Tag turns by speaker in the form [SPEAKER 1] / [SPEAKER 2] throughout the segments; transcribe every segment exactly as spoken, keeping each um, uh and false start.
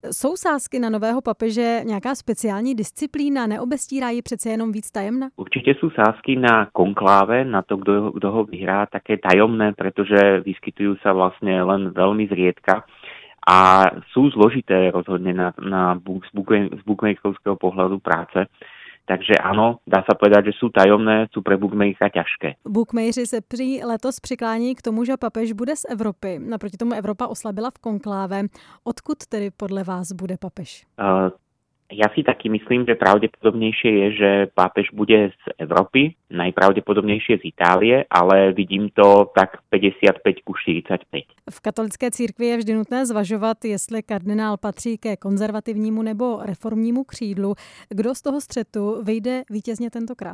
[SPEAKER 1] Jsou sázky na nového papeže nějaká speciální disciplína? Neobestírá ji přece jenom víc tajemna?
[SPEAKER 2] Určite sú sázky na konkláve, na to, kto, kto ho vyhrá, také tajomné, pretože vyskytujú sa vlastne len veľmi zriedka a sú zložité rozhodne na, na z, book, z bookmakerovského pohľadu práce. Takže áno, dá sa povedať, že sú tajomné, sú pre bookmakera ťažké.
[SPEAKER 1] Bookmakeři se prý letos přiklání k tomu, že papež bude z Evropy. Naproti tomu Evropa oslabila v konkláve. Odkud tedy podle vás bude papež?
[SPEAKER 2] Uh, Ja si taky myslím, že pravdepodobnejšie je, že pápež bude z Európy, najpravdepodobnejšie z Itálie, ale vidím to tak päťdesiatpäť ku štyridsaťpäť.
[SPEAKER 1] V katolické církvi je vždy nutné zvažovat, jestli kardinál patří ke konzervativnímu nebo reformnímu křídlu. Kdo z toho střetu vyjde vítězně tentokrát?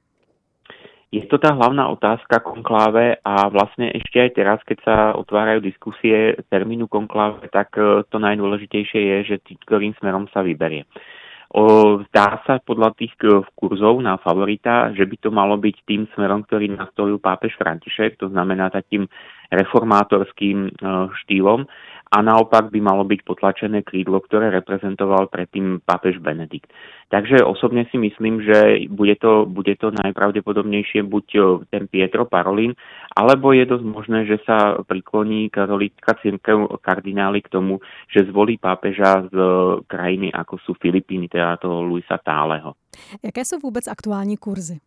[SPEAKER 2] Je to tá hlavná otázka konkláve a vlastne ešte aj teraz, keď sa otvárajú diskusie termínu konkláve, tak to najdôležitejšie je, že tým, ktorým smerom sa vyberie. O, zdá sa podľa tých kurzov na favorita, že by to malo byť tým smerom, ktorý nastolil pápež František, to znamená takým reformátorským štýlom, a naopak by malo byť potlačené krídlo, ktoré reprezentoval predtým pápež Benedikt. Takže osobne si myslím, že bude to, bude to najpravdepodobnejšie buď ten Pietro Parolin, alebo je dosť možné, že sa prikloní katolícka cirkev kardináli k tomu, že zvolí pápeža z krajiny, ako sú Filipíny, teda toho Luisa Táleho.
[SPEAKER 1] Jaké sú vôbec aktuální kurzy?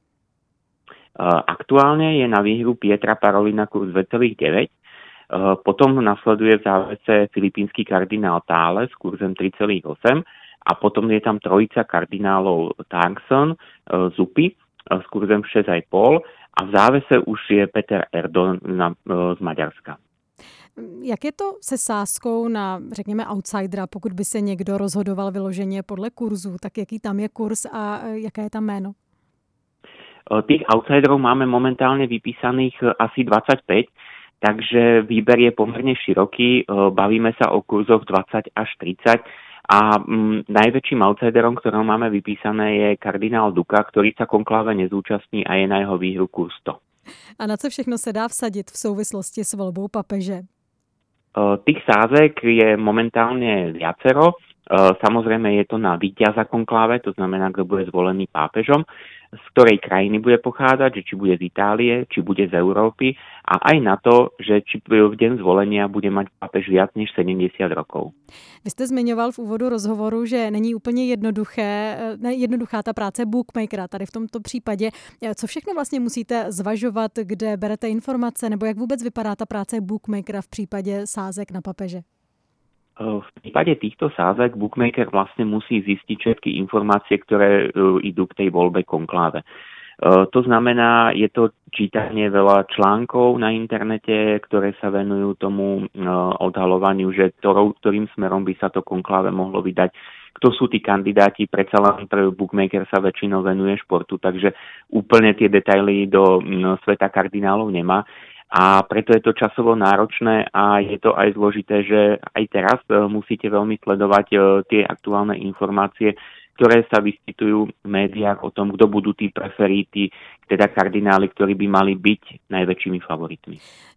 [SPEAKER 2] Aktuálne je na výhru Pietra Parolina kurz dva celé deväť. Potom nasleduje v závese filipínsky kardinál Tále s kurzem tri celé osem a potom je tam trojica kardinálov Tangson, Zupy s kurzem šesť celé päť a v závese už je Peter Erdon z Maďarska.
[SPEAKER 1] Jak je to se sázkou na, řekněme, outsidera, pokud by se někdo rozhodoval vyloženě podle kurzu, tak jaký tam je kurz a jaké je tam jméno?
[SPEAKER 2] Tých outsiderov máme momentálne vypísaných asi dvadsaťpäť, takže výber je pomerne široký, bavíme sa o kurzoch dvadsať až tridsať a m, najväčším outsiderom, ktorého máme vypísané, je kardinál Duka, ktorý sa konkláve nezúčastní a je na jeho výhru kurz sto.
[SPEAKER 1] A na co všechno se dá vsadit v souvislosti s volbou papeže?
[SPEAKER 2] Tých sázek je momentálne viacero. Samozrejme je to na víťaza konkláve, to znamená, kto bude zvolený pápežom, z ktorej krajiny bude pochádzať, že či bude z Itálie, či bude z Európy a aj na to, že či v deň zvolenia bude mať pápež viac než sedemdesiat rokov.
[SPEAKER 1] Vy jste zmiňoval v úvodu rozhovoru, že není úplně jednoduché, ne, jednoduchá ta práce bookmakera tady v tomto případě. Co všechno vlastně musíte zvažovat, kde berete informace, nebo jak vůbec vypadá ta práce bookmakera v případě sázek na papeže?
[SPEAKER 2] V prípade týchto sázek bookmaker vlastne musí zistiť všetky informácie, ktoré idú k tej voľbe konkláve. To znamená, je to čítanie veľa článkov na internete, ktoré sa venujú tomu odhalovaniu, že ktorým smerom by sa to konkláve mohlo vydať. Kto sú tí kandidáti, predsa len bookmaker sa väčšinou venuje športu, takže úplne tie detaily do sveta kardinálov nemá. A preto je to časovo náročné a je to aj zložité, že aj teraz musíte veľmi sledovať tie aktuálne informácie, ktoré sa vyskytujú v médiách o tom, kto budú tí preferíti, teda kardináli, ktorí by mali byť najväčšími favoritmi.